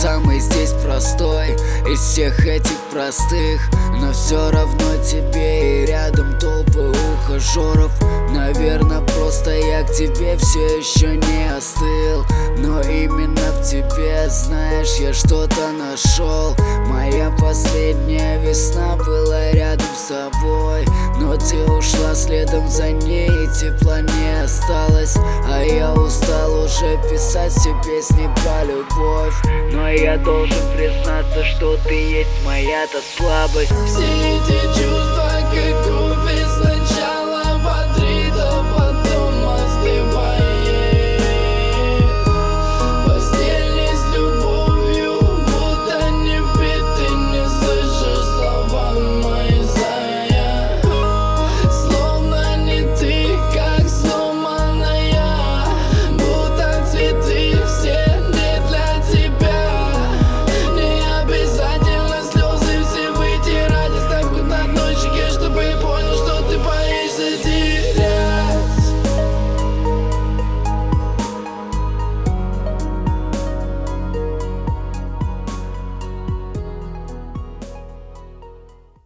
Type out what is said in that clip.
самый здесь простой из всех этих простых, но все равно тебе и рядом толпы ухажеров. Наверное, просто я к тебе все еще не остыл, но именно в тебе, знаешь, я что-то нашел. Моя последняя весна была рядом с тобой, но ты ушла следом за ней, и тепла не осталось. А я устал уже писать все песни про любовь, но я должен признаться, что ты есть моя-то слабость. Все эти чувства, как кровь изначально